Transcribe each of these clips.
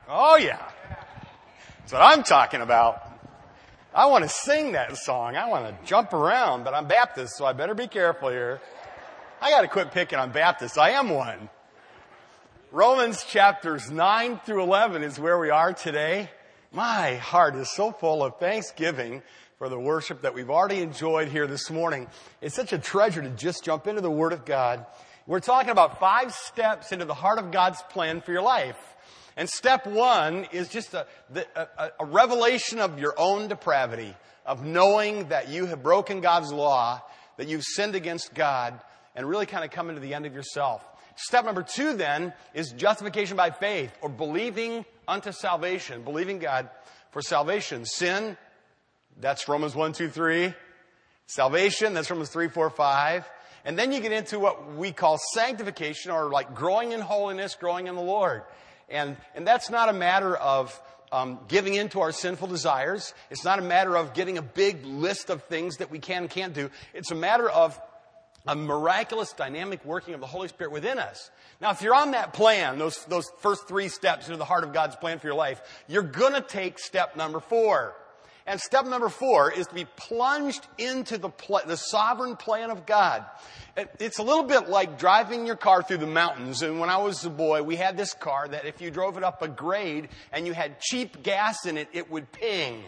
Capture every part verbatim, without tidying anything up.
Oh, yeah. That's what I'm talking about. I want to sing that song. I want to jump around, but I'm Baptist, so I better be careful here. I got to quit picking on Baptists. I am one. Romans chapters nine through eleven is where we are today. My heart is so full of thanksgiving for the worship that we've already enjoyed here this morning. It's such a treasure to just jump into the Word of God. We're talking about five steps into the heart of God's plan for your life. And step one is just a, a, a revelation of your own depravity, of knowing that you have broken God's law, that you've sinned against God, and really kind of coming to the end of yourself. Step number two, then, is justification by faith, or believing unto salvation, believing God for salvation. Sin, that's Romans one, two, three. Salvation, that's Romans three, four, five. And then you get into what we call sanctification, or like growing in holiness, growing in the Lord. And, and that's not a matter of um, giving in to our sinful desires. It's not a matter of getting a big list of things that we can and can't do. It's a matter of a miraculous, dynamic working of the Holy Spirit within us. Now, if you're on that plan, those, those first three steps into the heart of God's plan for your life, you're going to take step number four. And step number four is to be plunged into the, pl- the sovereign plan of God. It, it's a little bit like driving your car through the mountains. And when I was a boy, we had this car that if you drove it up a grade and you had cheap gas in it, it would ping.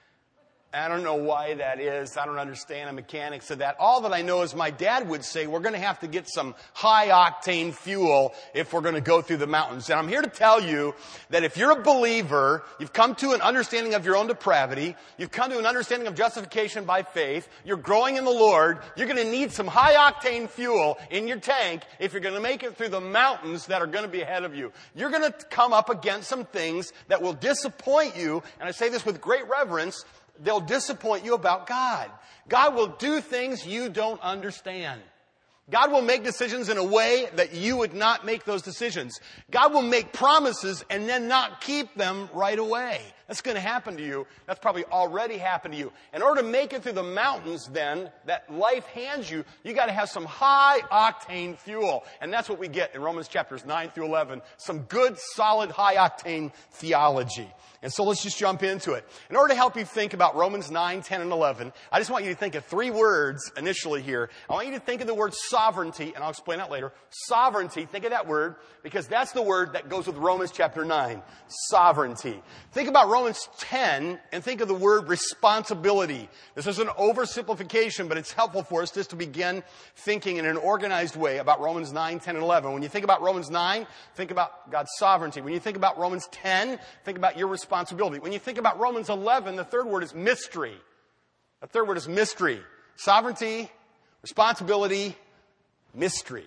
I don't know why that is. I don't understand the mechanics of that. All that I know is my dad would say, we're going to have to get some high-octane fuel if we're going to go through the mountains. And I'm here to tell you that if you're a believer, you've come to an understanding of your own depravity, you've come to an understanding of justification by faith, you're growing in the Lord, you're going to need some high-octane fuel in your tank if you're going to make it through the mountains that are going to be ahead of you. You're going to come up against some things that will disappoint you, and I say this with great reverence. They'll disappoint you about God. God will do things you don't understand. God will make decisions in a way that you would not make those decisions. God will make promises and then not keep them right away. That's going to happen to you. That's probably already happened to you. In order to make it through the mountains, then, that life hands you, you got to have some high-octane fuel. And that's what we get in Romans chapters nine through eleven. Some good, solid, high-octane theology. And so let's just jump into it. In order to help you think about Romans nine, ten, and eleven, I just want you to think of three words initially here. I want you to think of the word sovereignty, and I'll explain that later. Sovereignty, think of that word, because that's the word that goes with Romans chapter nine. Sovereignty. Think about Romans ten, and think of the word responsibility. This is an oversimplification, but it's helpful for us just to begin thinking in an organized way about Romans nine, ten, and eleven. When you think about Romans nine, think about God's sovereignty. When you think about Romans ten, think about your responsibility. Responsibility. When you think about Romans eleven, the third word is mystery. The third word is mystery. Sovereignty, responsibility, mystery.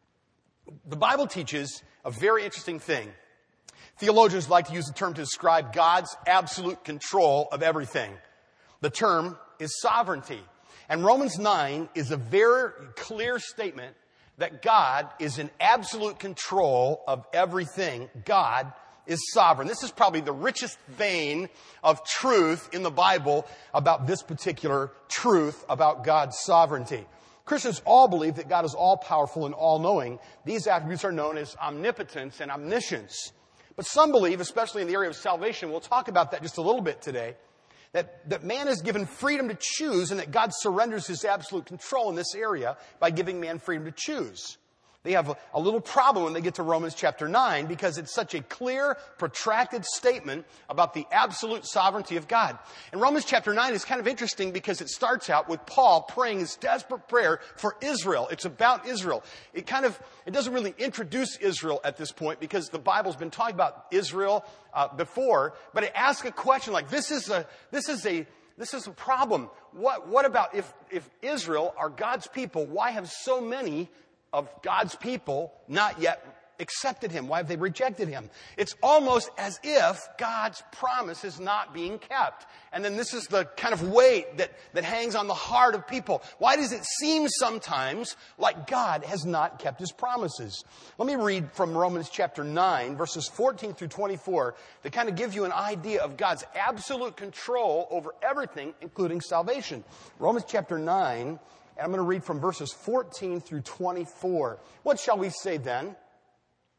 The Bible teaches a very interesting thing. Theologians like to use the term to describe God's absolute control of everything. The term is sovereignty. And Romans nine is a very clear statement that God is in absolute control of everything. God is sovereign. This is probably the richest vein of truth in the Bible about this particular truth about God's sovereignty. Christians all believe that God is all-powerful and all-knowing. These attributes are known as omnipotence and omniscience. But some believe, especially in the area of salvation, we'll talk about that just a little bit today, that, that man is given freedom to choose and that God surrenders his absolute control in this area by giving man freedom to choose. They have a, a little problem when they get to Romans chapter nine because it's such a clear, protracted statement about the absolute sovereignty of God. And Romans chapter nine is kind of interesting because it starts out with Paul praying his desperate prayer for Israel. It's about Israel. It kind of, it doesn't really introduce Israel at this point because the Bible's been talking about Israel uh, before, but it asks a question like, this is a, this is a, this is a problem. What, what about if, if Israel are God's people, why have so many of God's people not yet accepted him? Why have they rejected him? It's almost as if God's promise is not being kept. And then this is the kind of weight that, that hangs on the heart of people. Why does it seem sometimes like God has not kept his promises? Let me read from Romans chapter nine, verses fourteen through twenty-four, to kind of give you an idea of God's absolute control over everything, including salvation. Romans chapter nine, and I'm going to read from verses fourteen through twenty-four. What shall we say then?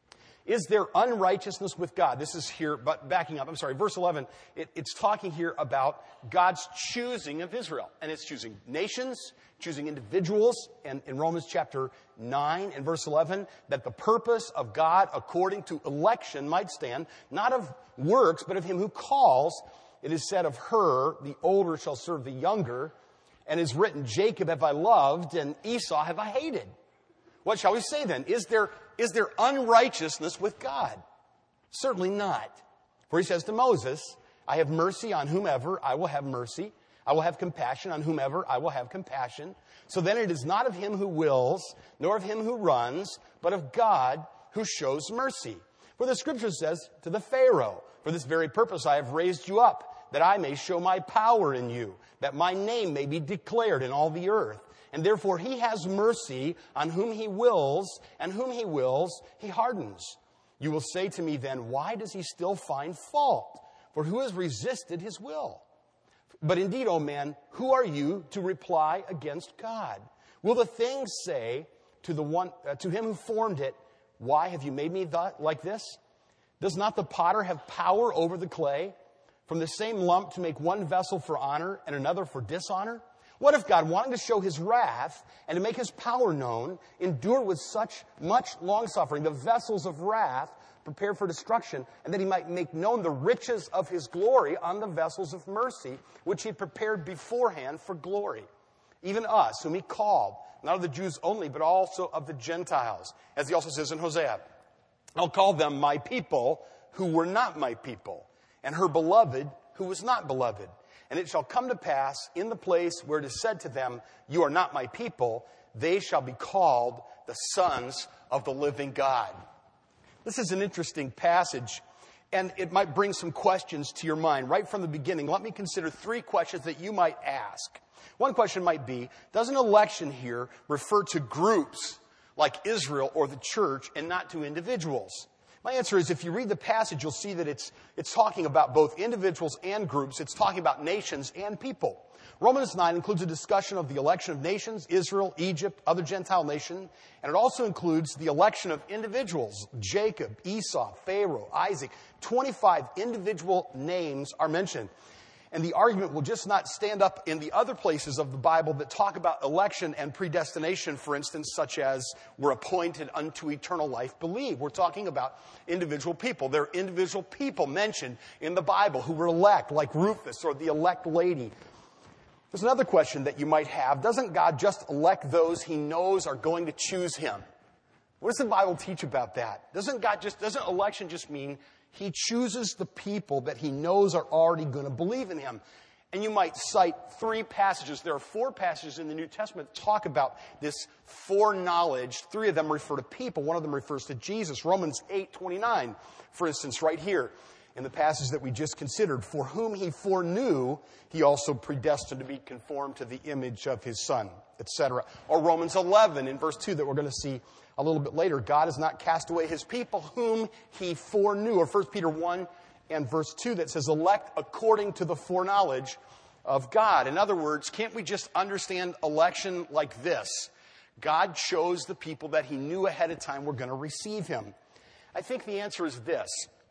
Is there unrighteousness with God? This is here, but backing up, I'm sorry, verse eleven, it, it's talking here about God's choosing of Israel. And it's choosing nations, choosing individuals. And in Romans chapter nine and verse eleven, that the purpose of God according to election might stand, not of works, but of him who calls. It is said of her, the older shall serve the younger. And is written, Jacob have I loved, and Esau have I hated. What shall we say then? Is there, is there unrighteousness with God? Certainly not. For he says to Moses, I have mercy on whomever I will have mercy. I will have compassion on whomever I will have compassion. So then it is not of him who wills, nor of him who runs, but of God who shows mercy. For the scripture says to the Pharaoh, for this very purpose I have raised you up, that I may show my power in you, that my name may be declared in all the earth. And therefore he has mercy on whom he wills, and whom he wills he hardens. You will say to me then, why does he still find fault? For who has resisted his will? But indeed, O man, who are you to reply against God? Will the thing say to the one, uh, to him who formed it, why have you made me th- like this? Does not the potter have power over the clay, from the same lump to make one vessel for honor and another for dishonor? What if God, wanting to show his wrath and to make his power known, endured with such much longsuffering the vessels of wrath prepared for destruction, and that he might make known the riches of his glory on the vessels of mercy, which he prepared beforehand for glory? Even us, whom he called, not of the Jews only, but also of the Gentiles, as he also says in Hosea, I'll call them my people who were not my people, and her beloved who was not beloved. And it shall come to pass in the place where it is said to them, you are not my people, they shall be called the sons of the living God. This is an interesting passage, and it might bring some questions to your mind right from the beginning. Let me consider three questions that you might ask. One question might be, does an election here refer to groups like Israel or the church and not to individuals? My answer is, if you read the passage, you'll see that it's, it's talking about both individuals and groups. It's talking about nations and people. Romans nine includes a discussion of the election of nations, Israel, Egypt, other Gentile nation, and it also includes the election of individuals, Jacob, Esau, Pharaoh, Isaac. twenty-five individual names are mentioned. And the argument will just not stand up in the other places of the Bible that talk about election and predestination, for instance, such as we're appointed unto eternal life, believe. We're talking about individual people. There are individual people mentioned in the Bible who were elect, like Rufus or the elect lady. There's another question that you might have. Doesn't God just elect those he knows are going to choose him? What does the Bible teach about that? Doesn't God just, doesn't election just mean he chooses the people that he knows are already going to believe in him? And you might cite three passages. There are four passages in the New Testament that talk about this foreknowledge. Three of them refer to people. One of them refers to Jesus. Romans eight twenty-nine, for instance, right here in the passage that we just considered. For whom he foreknew, he also predestined to be conformed to the image of his Son, et cetera. Or Romans eleven in verse two that we're going to see a little bit later. God has not cast away his people whom he foreknew. Or First Peter one and verse two that says, elect according to the foreknowledge of God. In other words, can't we just understand election like this? God chose the people that he knew ahead of time were going to receive him. I think the answer is this.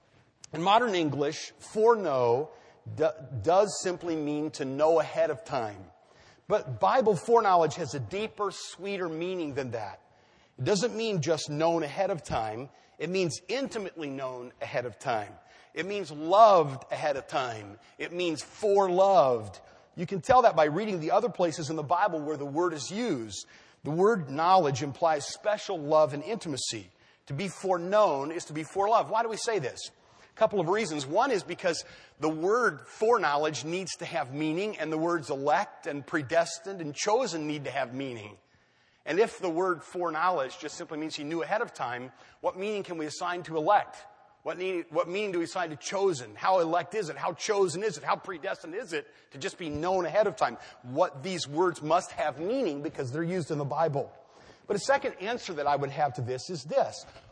In modern English, foreknow do, does simply mean to know ahead of time. But Bible foreknowledge has a deeper, sweeter meaning than that. It doesn't mean just known ahead of time. It means intimately known ahead of time. It means loved ahead of time. It means foreloved. You can tell that by reading the other places in the Bible where the word is used. The word knowledge implies special love and intimacy. To be foreknown is to be foreloved. Why do we say this? A couple of reasons. One is because the word foreknowledge needs to have meaning, and the words elect and predestined and chosen need to have meaning. And if the word foreknowledge just simply means he knew ahead of time, what meaning can we assign to elect? What, need, what meaning do we assign to chosen? How elect is it? How chosen is it? How predestined is it to just be known ahead of time? What these words must have meaning because they're used in the Bible. But a second answer that I would have to this is this.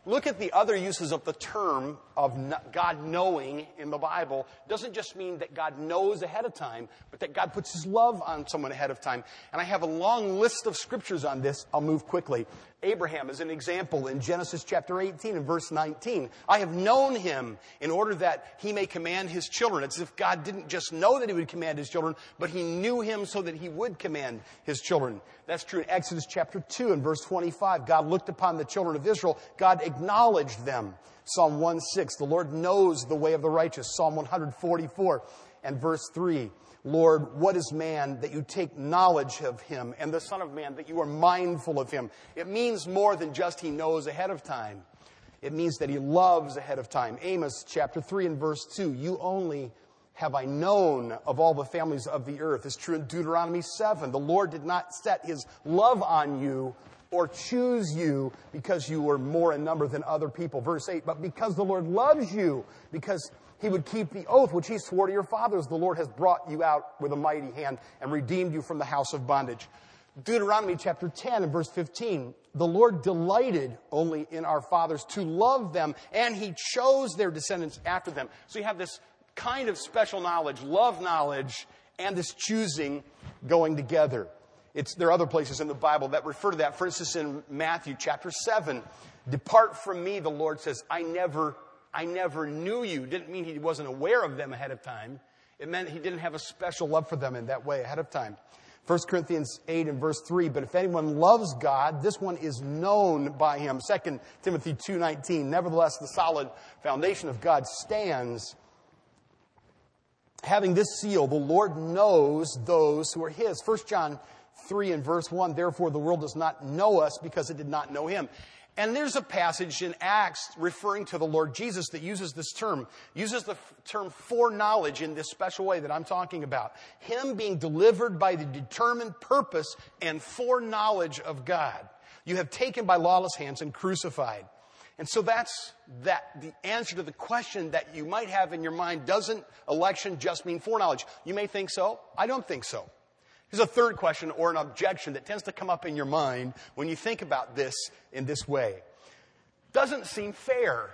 Look at the other uses of the term of God knowing in the Bible. It doesn't just mean that God knows ahead of time, but that God puts his love on someone ahead of time. And I have a long list of scriptures on this. I'll move quickly. Abraham is an example in Genesis chapter eighteen and verse nineteen. I have known him in order that he may command his children. It's as if God didn't just know that he would command his children, but he knew him so that he would command his children. That's true in Exodus chapter two and verse twenty-five. God looked upon the children of Israel. God acknowledged them. Psalm one six. The Lord knows the way of the righteous. Psalm one forty-four and verse three. Lord, what is man that you take knowledge of him, and the Son of Man that you are mindful of him? It means more than just he knows ahead of time. It means that he loves ahead of time. Amos chapter three and verse two. You only have I known of all the families of the earth. It's true in Deuteronomy seven. The Lord did not set his love on you or choose you because you were more in number than other people. Verse eight, but because the Lord loves you, because he would keep the oath which he swore to your fathers, the Lord has brought you out with a mighty hand and redeemed you from the house of bondage. Deuteronomy chapter ten and verse fifteen, the Lord delighted only in our fathers to love them, and he chose their descendants after them. So you have this kind of special knowledge, love knowledge, and this choosing going together. It's, there are other places in the Bible that refer to that. For instance, in Matthew chapter seven, depart from me, the Lord says, I never, I never knew you. Didn't mean he wasn't aware of them ahead of time. It meant he didn't have a special love for them in that way ahead of time. First Corinthians eight and verse three, but if anyone loves God, this one is known by him. Second Timothy two nineteen, nevertheless the solid foundation of God stands. Having this seal, the Lord knows those who are his. First John three and verse one, therefore the world does not know us because it did not know him. And there's a passage in Acts referring to the Lord Jesus that uses this term, uses the f- term foreknowledge in this special way that I'm talking about. Him being delivered by the determined purpose and foreknowledge of God. You have taken by lawless hands and crucified. And so that's that the answer to the question that you might have in your mind. Doesn't election just mean foreknowledge? You may think so. I don't think so. Here's a third question or an objection that tends to come up in your mind when you think about this in this way. Doesn't seem fair.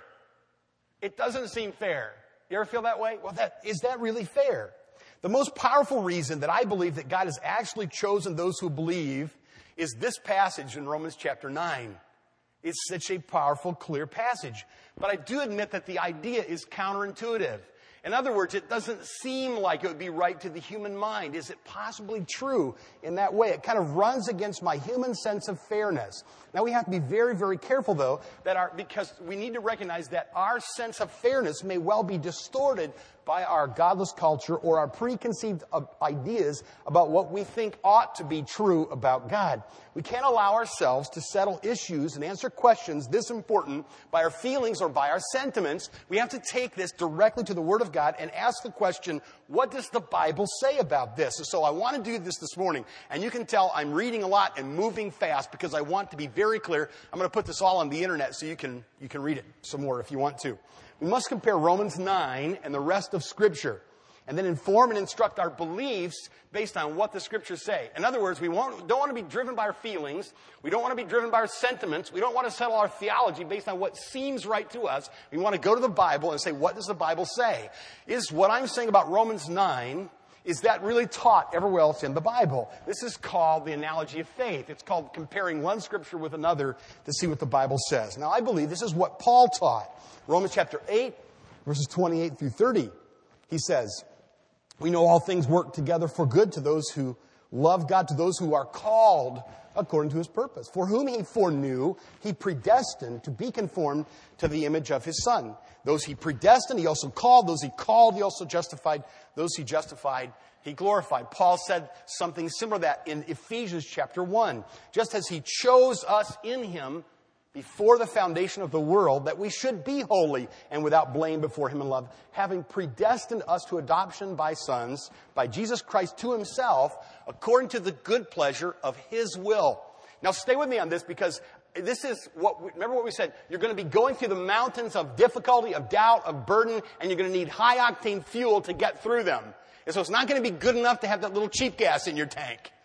It doesn't seem fair. You ever feel that way? Well, that, is that really fair? The most powerful reason that I believe that God has actually chosen those who believe is this passage in Romans chapter nine. It's such a powerful, clear passage. But I do admit that the idea is counterintuitive. In other words, it doesn't seem like it would be right to the human mind. Is it possibly true in that way? It kind of runs against my human sense of fairness. Now, we have to be very, very careful, though, that our, because we need to recognize that our sense of fairness may well be distorted by our godless culture or our preconceived ideas about what we think ought to be true about God. We can't allow ourselves to settle issues and answer questions this important by our feelings or by our sentiments. We have to take this directly to the Word of God and ask the question, what does the Bible say about this? And so I want to do this this morning, and you can tell I'm reading a lot and moving fast because I want to be very clear. I'm going to put this all on the internet so you can you can read it some more if you want to. We must compare Romans nine and the rest of Scripture, and then inform and instruct our beliefs based on what the Scriptures say. In other words, we won't, don't want to be driven by our feelings. We don't want to be driven by our sentiments. We don't want to settle our theology based on what seems right to us. We want to go to the Bible and say, what does the Bible say? Is what I'm saying about Romans nine, is that really taught everywhere else in the Bible? This is called the analogy of faith. It's called comparing one Scripture with another to see what the Bible says. Now, I believe this is what Paul taught. Romans chapter eight, verses twenty-eight through thirty. He says, we know all things work together for good to those who love God, to those who are called according to his purpose. For whom he foreknew, he predestined to be conformed to the image of his Son. Those he predestined, he also called. Those he called, he also justified. Those he justified, he glorified. Paul said something similar to that in Ephesians chapter one. Just as he chose us in him before the foundation of the world, that we should be holy and without blame before him in love, having predestined us to adoption by sons, by Jesus Christ to himself, according to the good pleasure of his will. Now stay with me on this, because this is what, we, remember what we said, you're going to be going through the mountains of difficulty, of doubt, of burden, and you're going to need high-octane fuel to get through them. And so it's not going to be good enough to have that little cheap gas in your tank.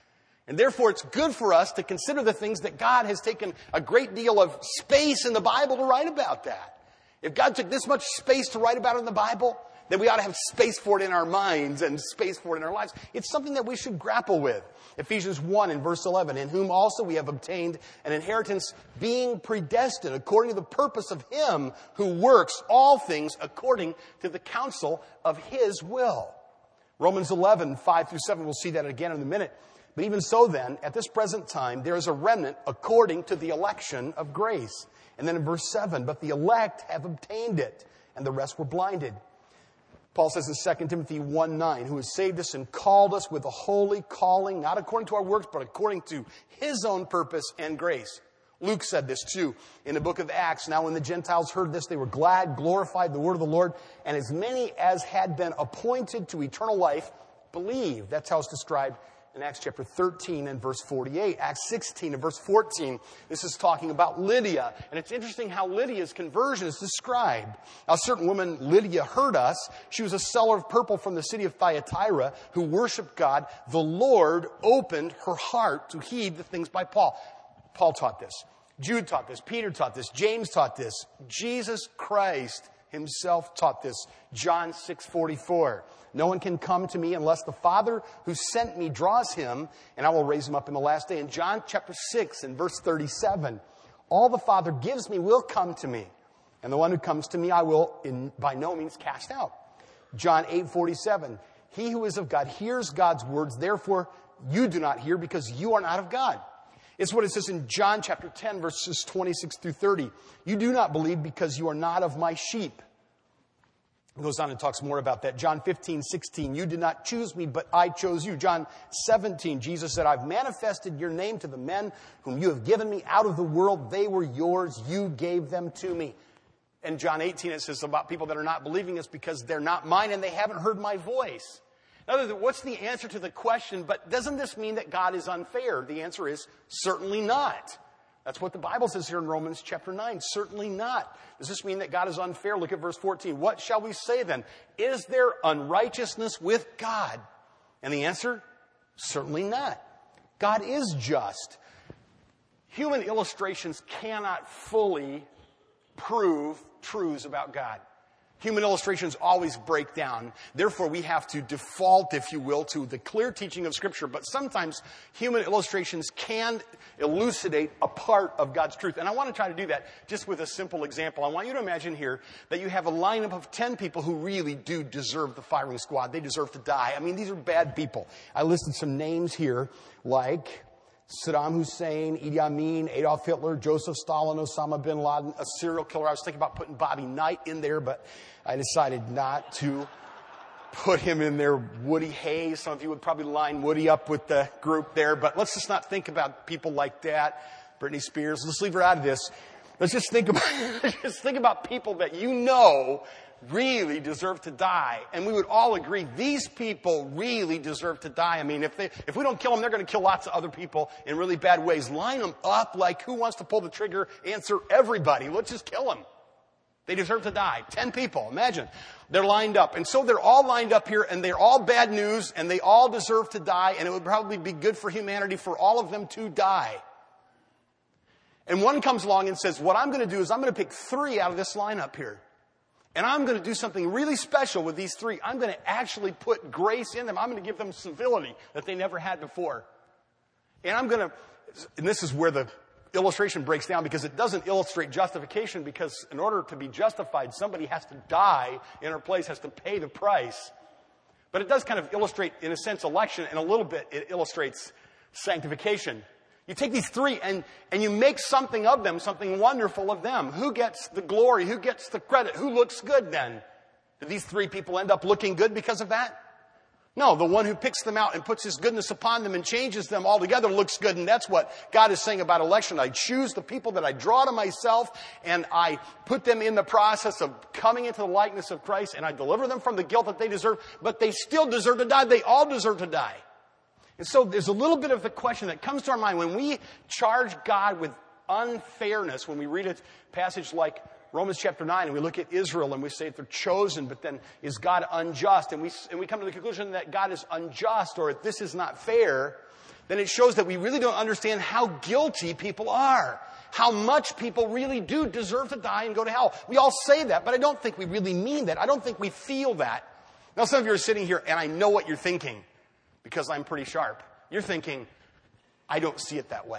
And therefore, it's good for us to consider the things that God has taken a great deal of space in the Bible to write about that. If God took this much space to write about it in the Bible, then we ought to have space for it in our minds and space for it in our lives. It's something that we should grapple with. Ephesians one in verse eleven, in whom also we have obtained an inheritance, being predestined according to the purpose of him who works all things according to the counsel of his will. Romans eleven, five through seven, we'll see that again in a minute. But even so then, at this present time, there is a remnant according to the election of grace. And then in verse seven, but the elect have obtained it, and the rest were blinded. Paul says in Second Timothy one nine, who has saved us and called us with a holy calling, not according to our works, but according to his own purpose and grace. Luke said this too in the book of Acts. Now when the Gentiles heard this, they were glad, glorified the word of the Lord, and as many as had been appointed to eternal life believed. That's how it's described in Acts chapter thirteen and verse forty-eight. Acts sixteen and verse fourteen. This is talking about Lydia. And it's interesting how Lydia's conversion is described. A certain woman, Lydia, heard us. She was a seller of purple from the city of Thyatira who worshiped God. The Lord opened her heart to heed the things by Paul. Paul taught this. Jude taught this. Peter taught this. James taught this. Jesus Christ himself taught this. John six forty-four. No one can come to me unless the Father who sent me draws him, and I will raise him up in the last day. In John chapter six and verse thirty-seven, all the Father gives me will come to me, and the one who comes to me I will in, by no means cast out. John eight forty-seven, he who is of God hears God's words, therefore you do not hear because you are not of God. It's what it says in John chapter ten, verses twenty-six through thirty. You do not believe because you are not of my sheep. It goes on and talks more about that. John fifteen, sixteen, you did not choose me, but I chose you. John seventeen, Jesus said, I've manifested your name to the men whom you have given me out of the world. They were yours. You gave them to me. And John eighteen, it says about people that are not believing us because they're not mine and they haven't heard my voice. In other words, what's the answer to the question, but doesn't this mean that God is unfair? The answer is certainly not. That's what the Bible says here in Romans chapter nine. Certainly not. Does this mean that God is unfair? Look at verse fourteen. What shall we say then? Is there unrighteousness with God? And the answer, certainly not. God is just. Human illustrations cannot fully prove truths about God. Human illustrations always break down. Therefore, we have to default, if you will, to the clear teaching of Scripture. But sometimes human illustrations can elucidate a part of God's truth. And I want to try to do that just with a simple example. I want you to imagine here that you have a lineup of ten people who really do deserve the firing squad. They deserve to die. I mean, these are bad people. I listed some names here like Saddam Hussein, Idi Amin, Adolf Hitler, Joseph Stalin, Osama bin Laden, a serial killer. I was thinking about putting Bobby Knight in there, but I decided not to put him in there. Woody Hayes. Some of you would probably line Woody up with the group there, but let's just not think about people like that. Britney Spears. Let's leave her out of this. Let's just think about, just think about people that you know really deserve to die. And we would all agree these people really deserve to die. I mean, if they, if we don't kill them, they're going to kill lots of other people in really bad ways. Line them up like who wants to pull the trigger? Answer everybody. Let's just kill them. They deserve to die. Ten people. Imagine. They're lined up. And so they're all lined up here and they're all bad news and they all deserve to die. And it would probably be good for humanity for all of them to die. And one comes along and says, what I'm going to do is I'm going to pick three out of this lineup here. And I'm going to do something really special with these three. I'm going to actually put grace in them. I'm going to give them civility that they never had before. And I'm going to, and this is where the illustration breaks down because it doesn't illustrate justification because in order to be justified, somebody has to die in our place, has to pay the price. But it does kind of illustrate, in a sense, election, and a little bit it illustrates sanctification. You take these three and, and you make something of them, something wonderful of them. Who gets the glory? Who gets the credit? Who looks good then? Do these three people end up looking good because of that? No, the one who picks them out and puts his goodness upon them and changes them altogether looks good. And that's what God is saying about election. I choose the people that I draw to myself and I put them in the process of coming into the likeness of Christ and I deliver them from the guilt that they deserve. But they still deserve to die. They all deserve to die. And so there's a little bit of the question that comes to our mind when we charge God with unfairness, when we read a passage like Romans chapter nine, and we look at Israel and we say they're chosen, but then is God unjust? And we, and we come to the conclusion that God is unjust or this is not fair. then it shows that we really don't understand how guilty people are. How much people really do deserve to die and go to hell. We all say that, but I don't think we really mean that. I don't think we feel that. Now, some of you are sitting here, and I know what you're thinking, because I'm pretty sharp. You're thinking, I don't see it that way.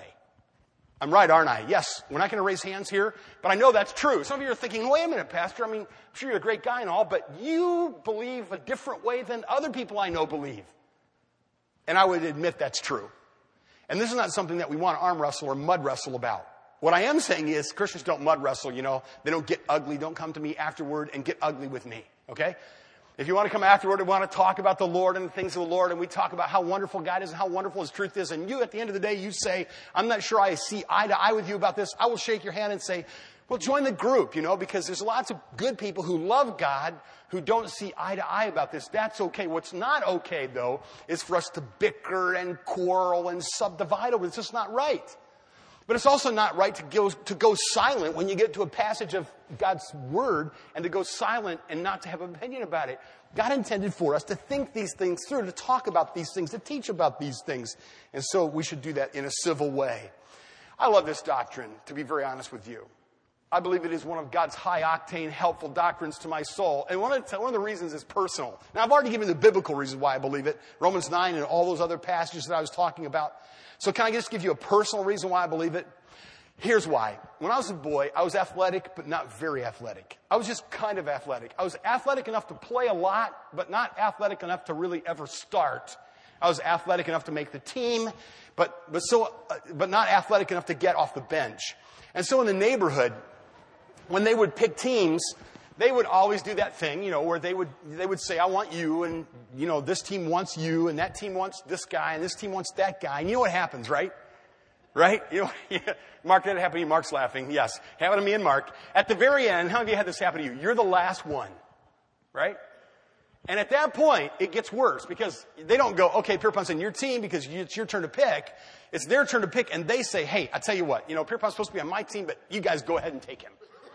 I'm right, aren't I? Yes, we're not going to raise hands here, but I know that's true. Some of you are thinking, wait a minute, Pastor. I mean, I'm sure you're a great guy and all, but you believe a different way than other people I know believe. And I would admit that's true. And this is not something that we want to arm wrestle or mud wrestle about. What I am saying is Christians don't mud wrestle, you know. They don't get ugly. Don't come to me afterward and get ugly with me, okay? If you want to come afterward and want to talk about the Lord and the things of the Lord, and we talk about how wonderful God is and how wonderful His truth is, and you, at the end of the day, you say, I'm not sure I see eye to eye with you about this, I will shake your hand and say, well, join the group, you know, because there's lots of good people who love God who don't see eye to eye about this. That's okay. What's not okay, though, is for us to bicker and quarrel and subdivide over it. It's just not right. But it's also not right to go, to go silent when you get to a passage of God's Word and to go silent and not to have an opinion about it. God intended for us to think these things through, to talk about these things, to teach about these things. And so we should do that in a civil way. I love this doctrine, to be very honest with you. I believe it is one of God's high-octane, helpful doctrines to my soul. And one of, the, one of the reasons is personal. Now, I've already given the biblical reasons why I believe it. Romans nine and all those other passages that I was talking about. So can I just give you a personal reason why I believe it? Here's why. When I was a boy, I was athletic, but not very athletic. I was just kind of athletic. I was athletic enough to play a lot, but not athletic enough to really ever start. I was athletic enough to make the team, but but so uh, but not athletic enough to get off the bench. And so in the neighborhood, when they would pick teams, they would always do that thing, you know, where they would they would say, I want you, and, you know, this team wants you, and that team wants this guy, and this team wants that guy. And you know what happens, right? Right? You know, yeah. Mark, did it happen to you? Mark's laughing. Yes. Happened to me and Mark. At the very end, how many of you had this happen to you? You're the last one. Right? And at that point, it gets worse because they don't go, okay, Pierpont's in your team because it's your turn to pick. It's their turn to pick, and they say, hey, I tell you what, you know, Pierpont's supposed to be on my team, but you guys go ahead and take him.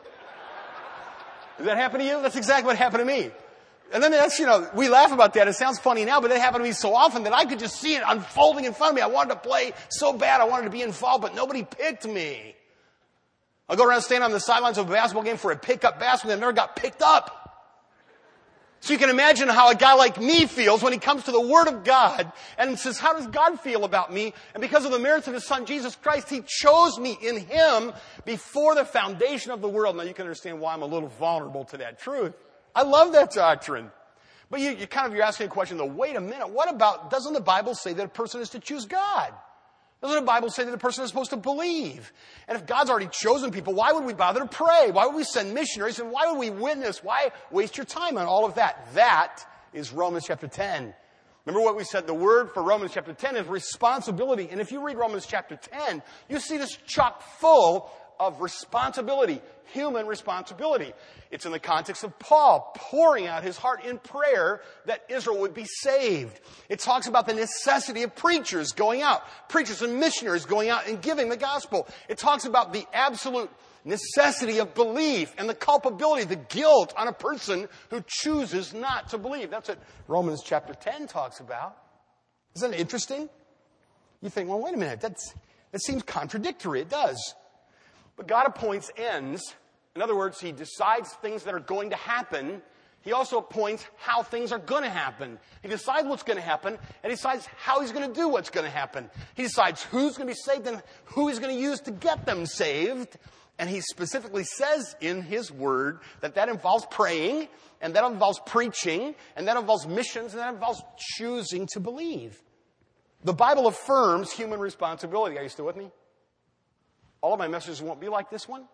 Does that happen to you? That's exactly what happened to me. And then that's, you know, we laugh about that. It sounds funny now, but that happened to me so often that I could just see it unfolding in front of me. I wanted to play so bad. I wanted to be involved, but nobody picked me. I'll go around standing on the sidelines of a basketball game for a pickup basketball and I never got picked up. So you can imagine how a guy like me feels when he comes to the Word of God and says, how does God feel about me? And because of the merits of His Son, Jesus Christ, He chose me in Him before the foundation of the world. Now you can understand why I'm a little vulnerable to that truth. I love that doctrine. But you, you kind of, you're asking a question though, wait a minute, what about, doesn't the Bible say that a person is to choose God? Doesn't the Bible say that a person is supposed to believe? And if God's already chosen people, why would we bother to pray? Why would we send missionaries? And why would we witness? Why waste your time on all of that? That is Romans chapter ten. Remember what we said, the word for Romans chapter ten is responsibility. And if you read Romans chapter ten, you see this chock full of responsibility, human responsibility. It's in the context of Paul pouring out his heart in prayer that Israel would be saved. It talks about the necessity of preachers going out, preachers and missionaries going out and giving the gospel. It talks about the absolute necessity of belief and the culpability, the guilt on a person who chooses not to believe. That's what Romans chapter ten talks about. Isn't it interesting? You think, well, wait a minute, that's, that seems contradictory. It does. But God appoints ends. In other words, He decides things that are going to happen. He also appoints how things are going to happen. He decides what's going to happen, and He decides how He's going to do what's going to happen. He decides who's going to be saved and who He's going to use to get them saved. And He specifically says in His Word that that involves praying, and that involves preaching, and that involves missions, and that involves choosing to believe. The Bible affirms human responsibility. Are you still with me? All of my messages won't be like this one,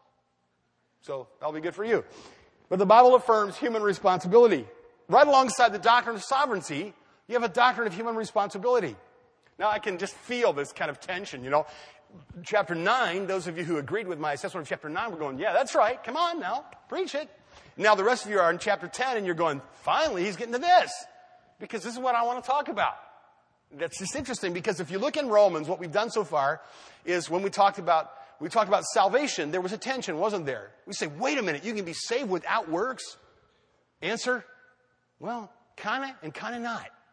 so that'll be good for you. But the Bible affirms human responsibility. Right alongside the doctrine of sovereignty, you have a doctrine of human responsibility. Now, I can just feel this kind of tension, you know. Chapter nine, those of you who agreed with my assessment of chapter nine were going, yeah, that's right. Come on now, preach it. Now, the rest of you are in chapter ten, and you're going, finally, he's getting to this, because this is what I want to talk about. That's just interesting, because if you look in Romans, what we've done so far is when we talked about We talked about salvation, there was a tension, wasn't there? We say, wait a minute, you can be saved without works? Answer, well, kind of and kind of not.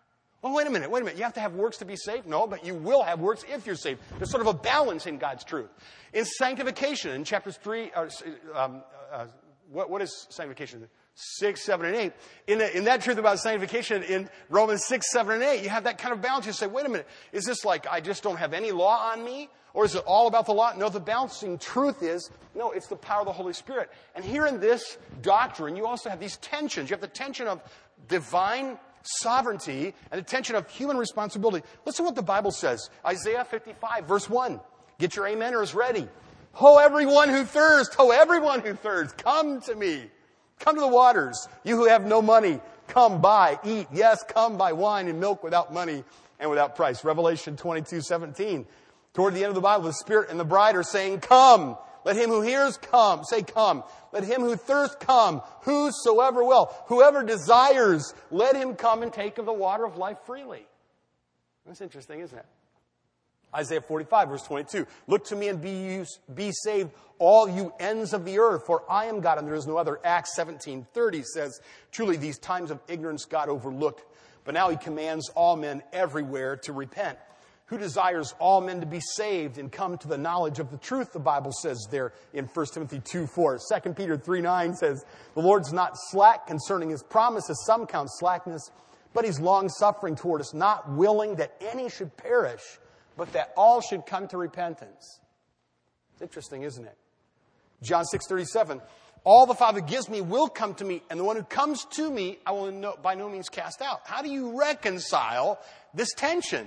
Oh, wait a minute, wait a minute. You have to have works to be saved? No, but you will have works if you're saved. There's sort of a balance in God's truth. In sanctification, in chapters three, uh, um, uh, what, what is sanctification? Six, seven, and eight. In, the, in that truth about sanctification, in Romans six, seven, and eight, you have that kind of balance. You say, wait a minute, is this like I just don't have any law on me? Or is it all about the law? No, the balancing truth is, no, it's the power of the Holy Spirit. And here in this doctrine, you also have these tensions. You have the tension of divine sovereignty and the tension of human responsibility. Listen to what the Bible says. Isaiah fifty-five, verse one. Get your ameners ready. Ho, everyone who thirsts. Ho, everyone who thirsts. Come to me. Come to the waters. You who have no money, come buy, eat. Yes, come buy wine and milk without money and without price. Revelation twenty-two, seventeen. Toward the end of the Bible, the Spirit and the bride are saying, come. Let him who hears come. Say come. Let him who thirsts come. Whosoever will. Whoever desires, let him come and take of the water of life freely. That's interesting, isn't it? Isaiah forty-five, verse twenty-two. Look to me and be, you, be saved, all you ends of the earth, for I am God and there is no other. Acts seventeen thirty says, truly these times of ignorance God overlooked, but now he commands all men everywhere to repent. Who desires all men to be saved and come to the knowledge of the truth, the Bible says there in First Timothy two four. Second Peter three nine says, the Lord's not slack concerning his promises, some count slackness, but he's long-suffering toward us, not willing that any should perish, but that all should come to repentance. It's interesting, isn't it? John six thirty-seven, all the Father gives me will come to me, and the one who comes to me I will no, by no means cast out. How do you reconcile this tension?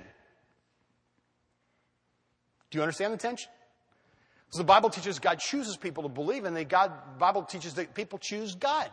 Do you understand the tension? So the Bible teaches God chooses people to believe, and the God, Bible teaches that people choose God.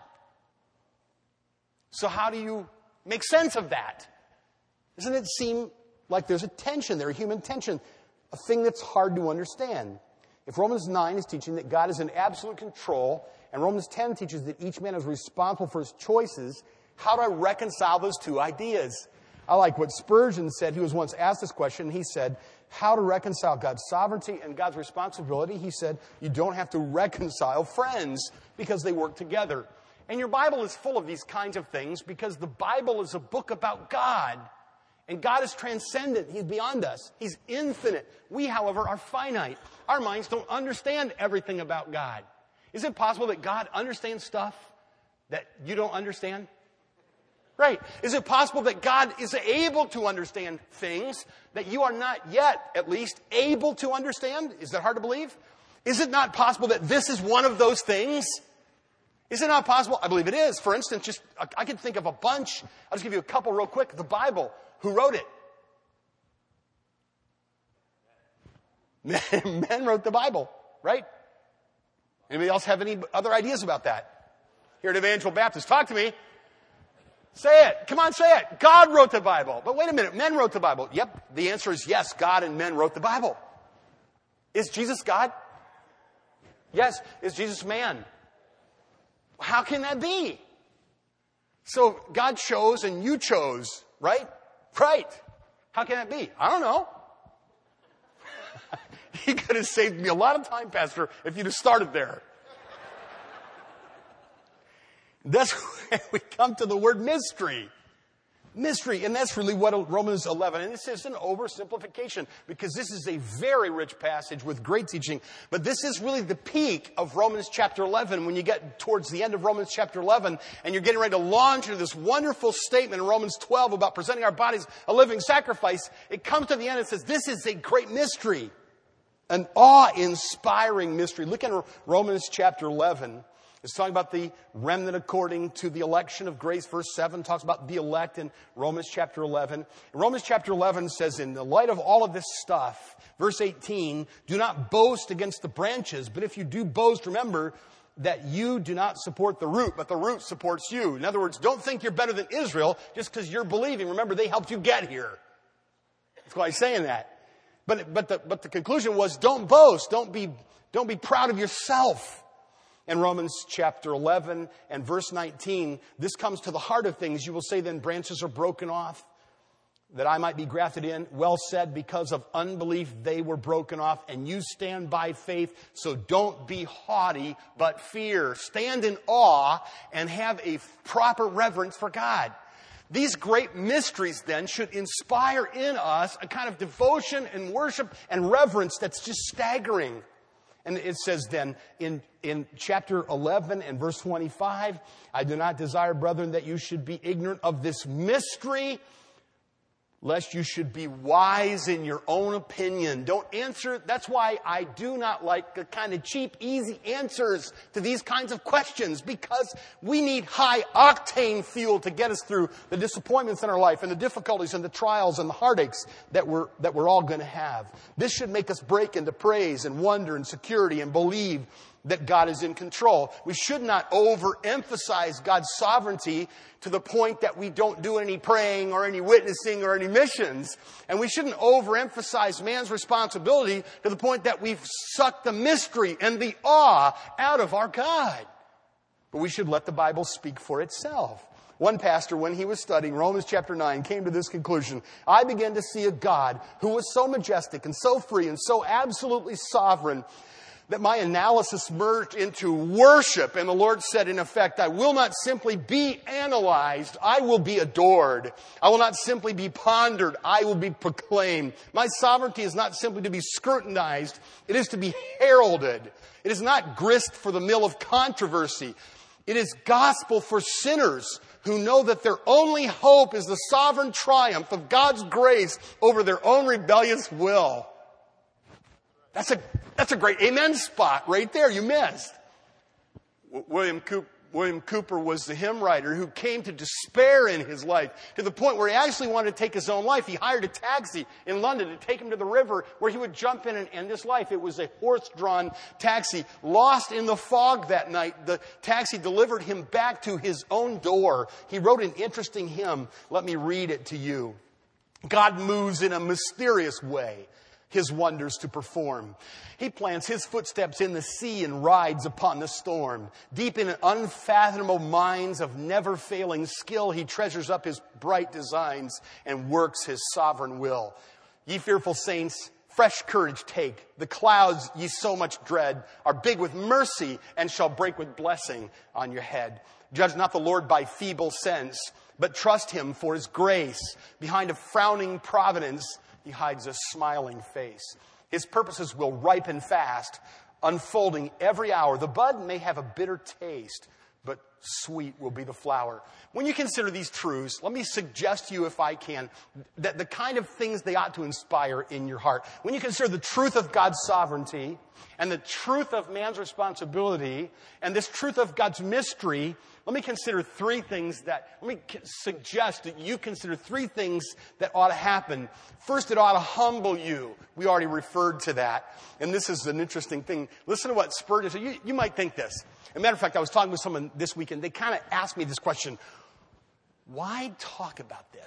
So how do you make sense of that? Doesn't it seem like there's a tension there, a human tension, a thing that's hard to understand? If Romans nine is teaching that God is in absolute control, and Romans ten teaches that each man is responsible for his choices, how do I reconcile those two ideas? I like what Spurgeon said. He was once asked this question. He said, how to reconcile God's sovereignty and God's responsibility? He said, you don't have to reconcile friends because they work together. And your Bible is full of these kinds of things because the Bible is a book about God. And God is transcendent. He's beyond us. He's infinite. We, however, are finite. Our minds don't understand everything about God. Is it possible that God understands stuff that you don't understand? Right. Is it possible that God is able to understand things that you are not yet, at least, able to understand? Is that hard to believe? Is it not possible that this is one of those things? Is it not possible? I believe it is. For instance, just I can think of a bunch. I'll just give you a couple real quick. The Bible. Who wrote it? Men, men wrote the Bible, right? Anybody else have any other ideas about that? Here at Evangel Baptist, talk to me. Say it. Come on, say it. God wrote the Bible. But wait a minute, men wrote the Bible. Yep, the answer is yes, God and men wrote the Bible. Is Jesus God? Yes. Is Jesus man? How can that be? So God chose and you chose, right? Right. How can that be? I don't know. He could have saved me a lot of time, Pastor, if you'd have started there. That's where we come to the word mystery. Mystery. And that's really what Romans eleven, and this is an oversimplification because this is a very rich passage with great teaching. But this is really the peak of Romans chapter eleven when you get towards the end of Romans chapter eleven and you're getting ready to launch into this wonderful statement in Romans twelve about presenting our bodies a living sacrifice. It comes to the end and says, this is a great mystery, an awe-inspiring mystery. Look at Romans chapter eleven. It's talking about the remnant according to the election of grace. Verse seven talks about the elect in Romans chapter eleven. And Romans chapter eleven says, in the light of all of this stuff, verse eighteen, do not boast against the branches, but if you do boast, remember that you do not support the root, but the root supports you. In other words, don't think you're better than Israel just because you're believing. Remember, they helped you get here. That's why he's saying that. But, but, the, but the conclusion was, don't boast. Don't be, don't be proud of yourself. In Romans chapter eleven and verse nineteen, this comes to the heart of things. You will say then branches are broken off that I might be grafted in. Well said, because of unbelief they were broken off, and you stand by faith. So don't be haughty, but fear. Stand in awe and have a proper reverence for God. These great mysteries then should inspire in us a kind of devotion and worship and reverence that's just staggering. And it says then in, in chapter eleven and verse twenty-five, I do not desire, brethren, that you should be ignorant of this mystery, lest you should be wise in your own opinion. Don't answer. That's why I do not like the kind of cheap, easy answers to these kinds of questions, because we need high-octane fuel to get us through the disappointments in our life and the difficulties and the trials and the heartaches that we're, that we're all going to have. This should make us break into praise and wonder and security and believe that God is in control. We should not overemphasize God's sovereignty to the point that we don't do any praying or any witnessing or any missions. And we shouldn't overemphasize man's responsibility to the point that we've sucked the mystery and the awe out of our God. But we should let the Bible speak for itself. One pastor, when he was studying Romans chapter nine, came to this conclusion. I began to see a God who was so majestic and so free and so absolutely sovereign that my analysis merged into worship. And the Lord said, in effect, I will not simply be analyzed, I will be adored. I will not simply be pondered, I will be proclaimed. My sovereignty is not simply to be scrutinized, it is to be heralded. It is not grist for the mill of controversy. It is gospel for sinners who know that their only hope is the sovereign triumph of God's grace over their own rebellious will. That's a That's a great amen spot right there. You missed. William Cooper, William Cooper was the hymn writer who came to despair in his life to the point where he actually wanted to take his own life. He hired a taxi in London to take him to the river where he would jump in and end his life. It was a horse-drawn taxi. Lost in the fog that night, the taxi delivered him back to his own door. He wrote an interesting hymn. Let me read it to you. God moves in a mysterious way, His wonders to perform. He plants His footsteps in the sea and rides upon the storm. Deep in unfathomable minds of never-failing skill, He treasures up His bright designs and works His sovereign will. Ye fearful saints, fresh courage take. The clouds ye so much dread are big with mercy and shall break with blessing on your head. Judge not the Lord by feeble sense, but trust Him for His grace. Behind a frowning providence, He hides a smiling face. His purposes will ripen fast, unfolding every hour. The bud may have a bitter taste, but sweet will be the flower. When you consider these truths, let me suggest to you, if I can, that the kind of things they ought to inspire in your heart. When you consider the truth of God's sovereignty and the truth of man's responsibility and this truth of God's mystery, let me consider three things that, let me suggest that you consider three things that ought to happen. First, it ought to humble you. We already referred to that. And this is an interesting thing. Listen to what Spurgeon said. You, you might think this. As a matter of fact, I was talking with someone this weekend. They kind of asked me this question. Why talk about this?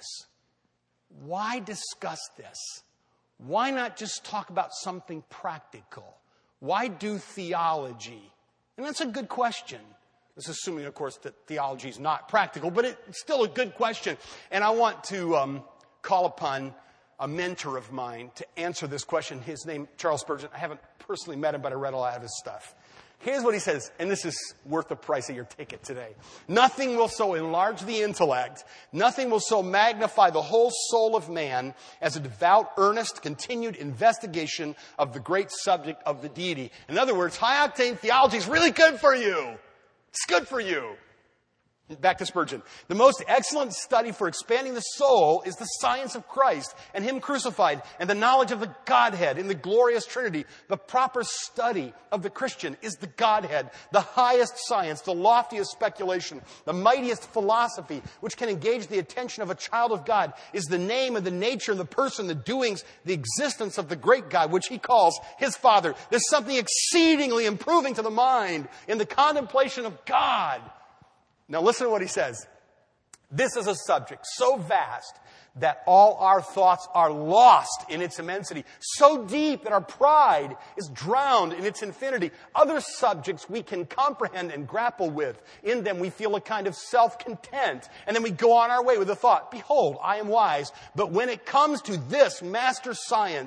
Why discuss this? Why not just talk about something practical? Why do theology? And that's a good question. This is assuming, of course, that theology is not practical, but it's still a good question. And I want to um, call upon a mentor of mine to answer this question. His name, Charles Spurgeon. I haven't personally met him, but I read a lot of his stuff. Here's what he says, and this is worth the price of your ticket today. Nothing will so enlarge the intellect, nothing will so magnify the whole soul of man as a devout, earnest, continued investigation of the great subject of the deity. In other words, high-octane theology is really good for you. It's good for you. Back to Spurgeon. The most excellent study for expanding the soul is the science of Christ and Him crucified and the knowledge of the Godhead in the glorious Trinity. The proper study of the Christian is the Godhead, the highest science, the loftiest speculation, the mightiest philosophy, which can engage the attention of a child of God, is the name and the nature and the person, the doings, the existence of the great God, which He calls His Father. There's something exceedingly improving to the mind in the contemplation of God. Now listen to what he says. This is a subject so vast that all our thoughts are lost in its immensity, so deep that our pride is drowned in its infinity. Other subjects we can comprehend and grapple with. In them we feel a kind of self-content, and then we go on our way with the thought, behold, I am wise. But when it comes to this master science,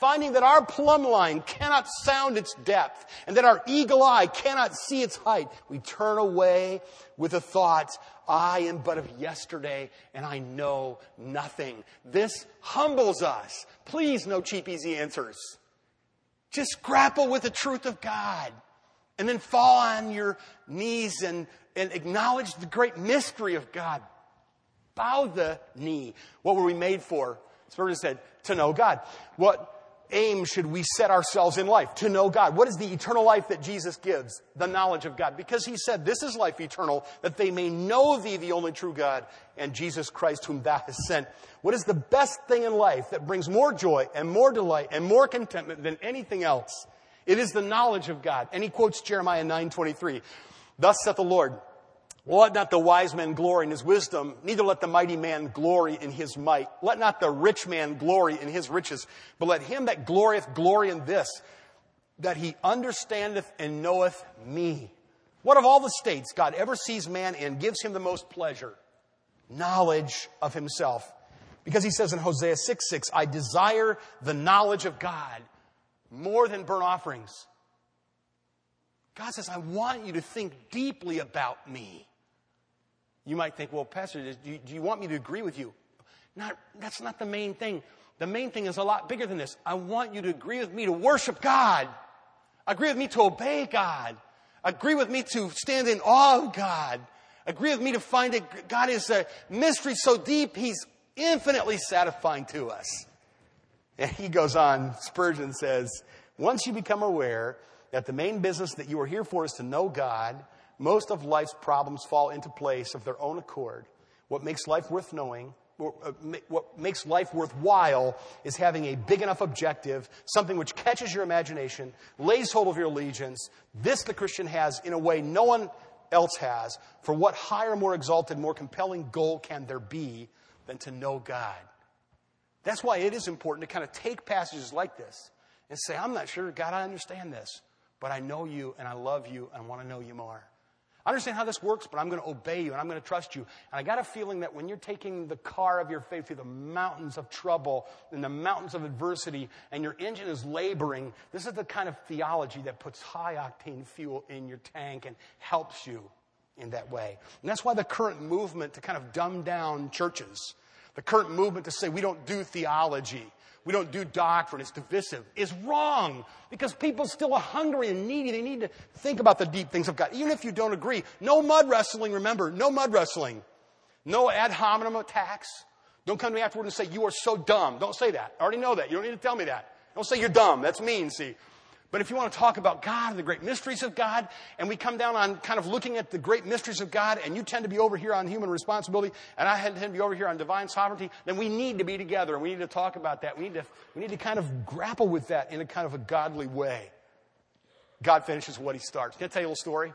finding that our plumb line cannot sound its depth and that our eagle eye cannot see its height, we turn away with the thought, I am but of yesterday and I know nothing. This humbles us. Please, no cheap, easy answers. Just grapple with the truth of God and then fall on your knees and, and acknowledge the great mystery of God. Bow the knee. What were we made for? Spurgeon said, to know God. What aim should we set ourselves in life? To know God. What is the eternal life that Jesus gives? The knowledge of God. Because he said, this is life eternal, that they may know thee, the only true God, and Jesus Christ, whom thou hast sent. What is the best thing in life that brings more joy and more delight and more contentment than anything else? It is the knowledge of God. And he quotes Jeremiah nine twenty-three. Thus saith the Lord, let not the wise man glory in his wisdom, neither let the mighty man glory in his might. Let not the rich man glory in his riches, but let him that glorieth glory in this, that he understandeth and knoweth me. What of all the states God ever sees man in gives him the most pleasure? Knowledge of himself. Because he says in Hosea six six, I desire the knowledge of God more than burnt offerings. God says, I want you to think deeply about me. You might think, well, Pastor, do you, do you want me to agree with you? Not, that's not the main thing. The main thing is a lot bigger than this. I want you to agree with me to worship God. Agree with me to obey God. Agree with me to stand in awe of God. Agree with me to find that God is a mystery so deep, he's infinitely satisfying to us. And he goes on, Spurgeon says, once you become aware that the main business that you are here for is to know God, most of life's problems fall into place of their own accord. What makes life worth knowing, or, uh, what makes life worthwhile is having a big enough objective, something which catches your imagination, lays hold of your allegiance. This the Christian has in a way no one else has. For what higher, more exalted, more compelling goal can there be than to know God? That's why it is important to kind of take passages like this and say, I'm not sure, God, I understand this, but I know you and I love you and I want to know you more. I understand how this works, but I'm going to obey you and I'm going to trust you. And I got a feeling that when you're taking the car of your faith through the mountains of trouble and the mountains of adversity and your engine is laboring, this is the kind of theology that puts high-octane fuel in your tank and helps you in that way. And that's why the current movement to kind of dumb down churches, the current movement to say we don't do theology, we don't do doctrine, it's divisive, is wrong. Because people still are hungry and needy. They need to think about the deep things of God. Even if you don't agree. No mud wrestling, remember. No mud wrestling. No ad hominem attacks. Don't come to me afterward and say, you are so dumb. Don't say that. I already know that. You don't need to tell me that. Don't say you're dumb. That's mean, see. But if you want to talk about God and the great mysteries of God, and we come down on kind of looking at the great mysteries of God, and you tend to be over here on human responsibility, and I tend to be over here on divine sovereignty, then we need to be together, and we need to talk about that. We need to, we need to kind of grapple with that in a kind of a godly way. God finishes what he starts. Can I tell you a little story?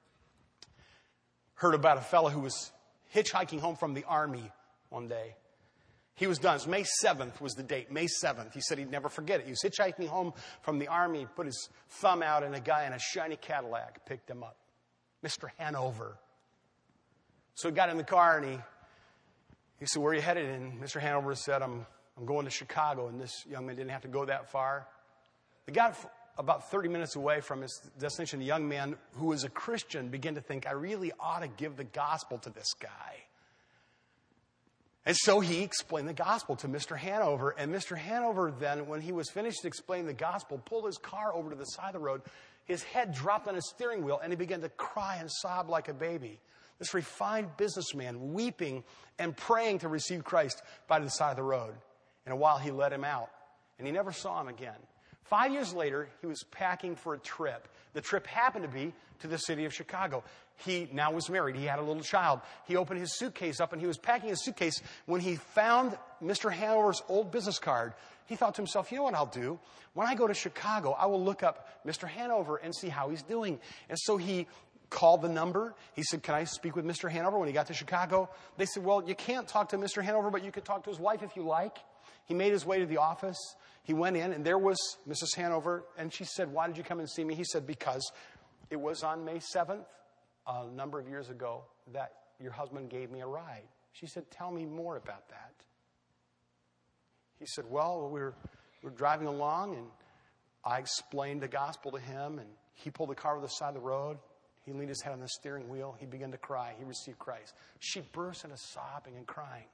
Heard about a fellow who was hitchhiking home from the army one day. He was done. It was May seventh was the date. May seventh. He said he'd never forget it. He was hitchhiking home from the army, put his thumb out, and a guy in a shiny Cadillac picked him up. Mister Hanover. So he got in the car and he, he said, where are you headed? And Mister Hanover said, I'm, I'm going to Chicago. And this young man didn't have to go that far. They got about thirty minutes away from his destination. The young man, who was a Christian, began to think, I really ought to give the gospel to this guy. And so he explained the gospel to Mister Hanover. And Mister Hanover then, when he was finished explaining the gospel, pulled his car over to the side of the road. His head dropped on his steering wheel, and he began to cry and sob like a baby. This refined businessman weeping and praying to receive Christ by the side of the road. And a while he let him out, and he never saw him again. Five years later, he was packing for a trip. The trip happened to be to the city of Chicago. He now was married. He had a little child. He opened his suitcase up, and he was packing his suitcase when he found Mister Hanover's old business card. He thought to himself, you know what I'll do? When I go to Chicago, I will look up Mister Hanover and see how he's doing. And so he called the number. He said, can I speak with Mister Hanover when he got to Chicago? They said, well, you can't talk to Mister Hanover, but you could talk to his wife if you like. He made his way to the office. He went in, and there was Missus Hanover, and she said, why did you come and see me? He said, because it was on May seventh, a number of years ago, that your husband gave me a ride. She said, tell me more about that. He said, well, we were we were driving along, and I explained the gospel to him, and he pulled the car over the side of the road. He leaned his head on the steering wheel. He began to cry. He received Christ. She burst into sobbing and crying.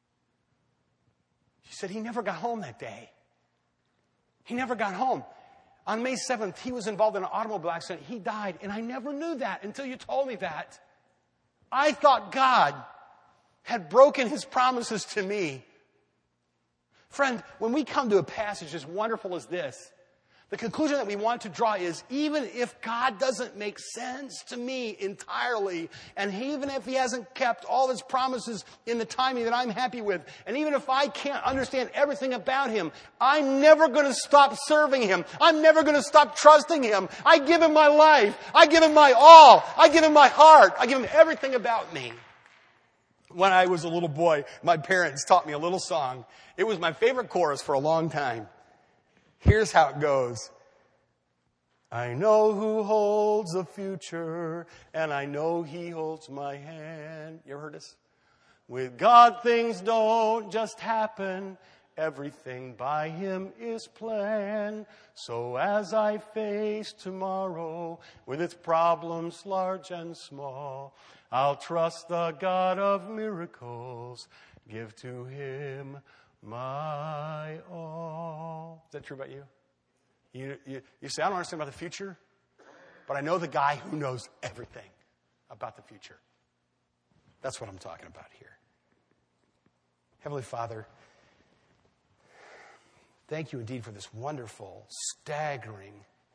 She said he never got home that day. He never got home. On May seventh, he was involved in an automobile accident. He died, and I never knew that until you told me that. I thought God had broken his promises to me. Friend, when we come to a passage as wonderful as this, the conclusion that we want to draw is, even if God doesn't make sense to me entirely, and even if he hasn't kept all his promises in the timing that I'm happy with, and even if I can't understand everything about him, I'm never going to stop serving him. I'm never going to stop trusting him. I give him my life. I give him my all. I give him my heart. I give him everything about me. When I was a little boy, my parents taught me a little song. It was my favorite chorus for a long time. Here's how it goes. I know who holds the future, and I know he holds my hand. You ever heard this? With God, things don't just happen. Everything by him is planned. So as I face tomorrow, with its problems large and small, I'll trust the God of miracles. Give to him my all. Is that true about you? You, you? you say, I don't understand about the future, but I know the guy who knows everything about the future. That's what I'm talking about here. Heavenly Father, thank you indeed for this wonderful, staggering,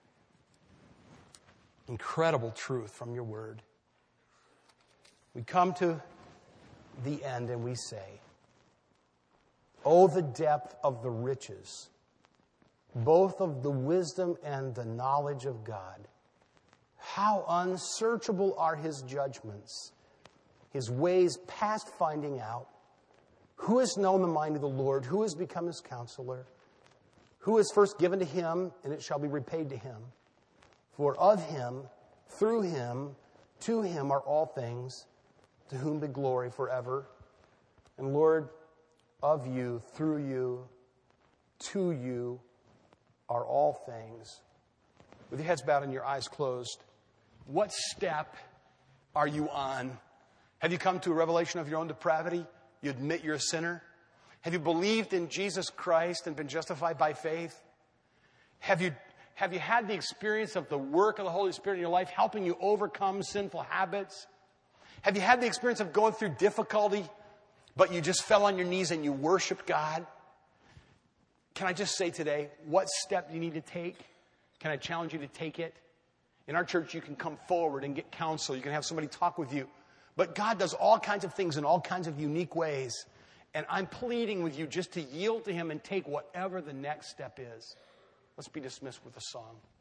incredible truth from your word. We come to the end and we say, oh, the depth of the riches, both of the wisdom and the knowledge of God. How unsearchable are his judgments, his ways past finding out. Who has known the mind of the Lord? Who has become his counselor? Who is first given to him, and it shall be repaid to him? For of him, through him, to him are all things, to whom be glory forever. And Lord, of you, through you, to you are all things. With your heads bowed and your eyes closed, what step are you on? Have you come to a revelation of your own depravity? You admit you're a sinner? Have you believed in Jesus Christ and been justified by faith? Have you, have you had the experience of the work of the Holy Spirit in your life helping you overcome sinful habits? Have you had the experience of going through difficulty, but you just fell on your knees and you worshiped God? Can I just say today, what step do you need to take? Can I challenge you to take it? In our church, you can come forward and get counsel. You can have somebody talk with you. But God does all kinds of things in all kinds of unique ways. And I'm pleading with you just to yield to him and take whatever the next step is. Let's be dismissed with a song.